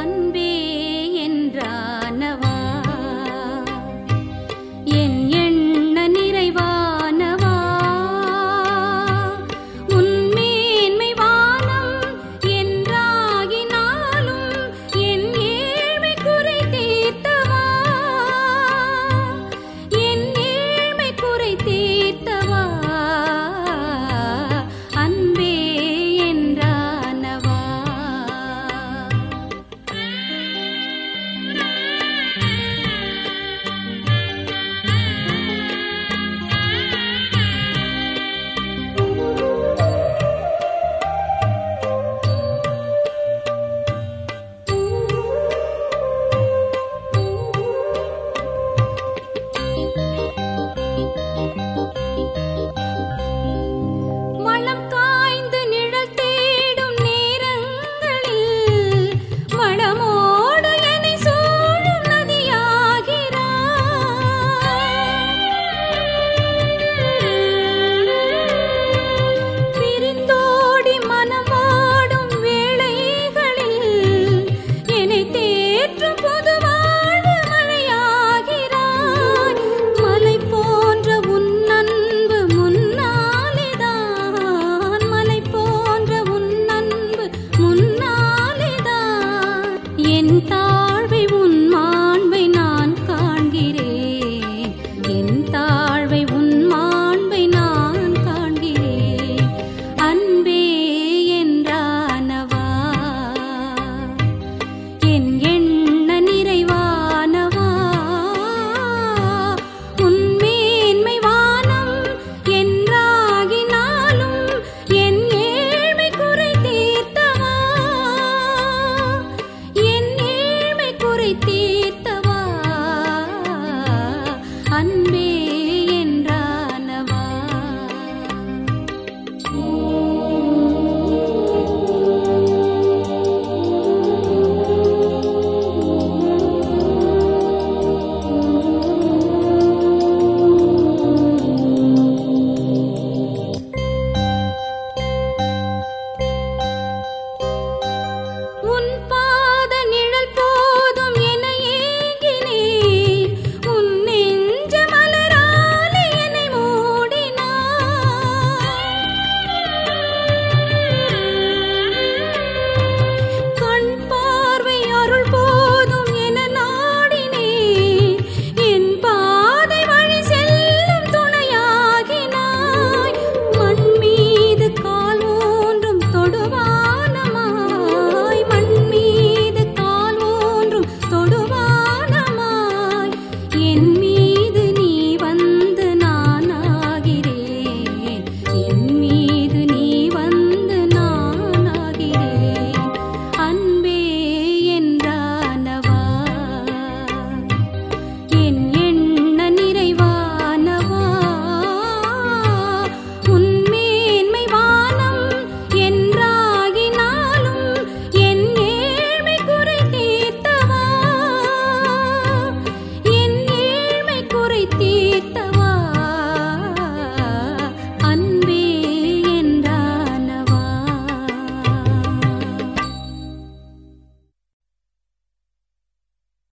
அன்பே என்றானவா என் எண்ண நிறைவானவா உன் மேன்மை வானம் என்றாகினாலும் என் ஏழ்மை குறை தீர்த்தவா என் ஏழ்மை குறை தீர்த்தவா அன்பே என்றானவா மலம் காய்ந்து நிழல் தேடும் நேரங்களில் மடமோடு என்னை சூழும் நதியாகிறாய் பிரிந்தோடி மனம் வாடும் வேளைகளில் என்னை தேற்றும் புது வாழ்வு மழையாகிறாய் மலை போன்ற உன் அன்பு முன்னாலேதான் மலை போன்ற உன் அன்பு முன்னாலேதான் என் தாழ்வை உன்